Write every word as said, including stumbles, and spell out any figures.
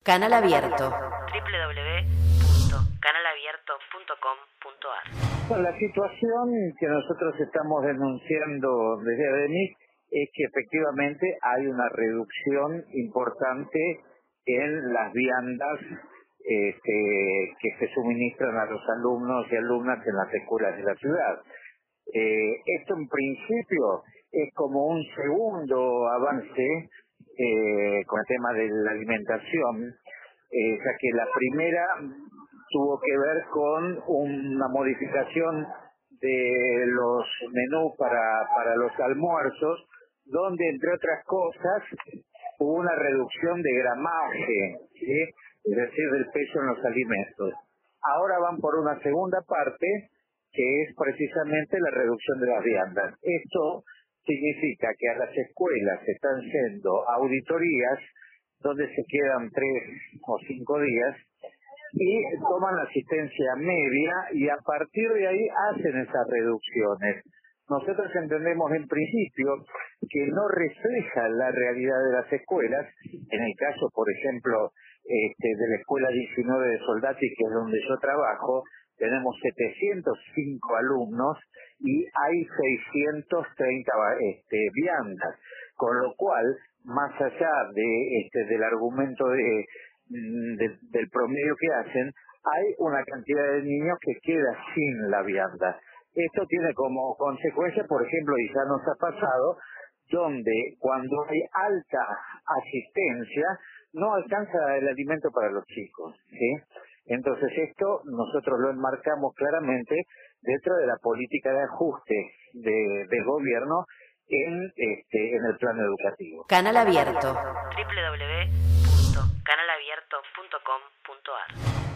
Canal Abierto. doble u doble u doble u punto canal abierto punto com punto a r. Bueno, la situación que nosotros estamos denunciando desde ADEMIC es que efectivamente hay una reducción importante en las viandas este, que se suministran a los alumnos y alumnas en las escuelas de la ciudad. Eh, esto en principio es como un segundo avance eh, con el tema de la alimentación, eh, ya que la primera tuvo que ver con una modificación de los menús para, para los almuerzos, donde entre otras cosas hubo una reducción de gramaje, ¿sí? Es decir, del peso en los alimentos. Ahora van por una segunda parte, que es precisamente la reducción de las viandas. Esto significa que a las escuelas están yendo auditorías donde se quedan tres o cinco días y toman la asistencia media y a partir de ahí hacen esas reducciones. Nosotros entendemos en principio que no refleja la realidad de las escuelas. En el caso, por ejemplo, este, de la escuela diecinueve de Soldati, que es donde yo trabajo, tenemos setecientos cinco alumnos y hay seiscientos treinta este, viandas, con lo cual, más allá de este del argumento de, de del promedio que hacen, hay una cantidad de niños que queda sin la vianda. Esto tiene como consecuencia, por ejemplo, y ya nos ha pasado, donde cuando hay alta asistencia no alcanza el alimento para los chicos, ¿sí? Entonces esto nosotros lo enmarcamos claramente dentro de la política de ajuste de, del gobierno en este en el plano educativo. Canal Abierto. doble u doble u doble u punto canal abierto punto com punto a r.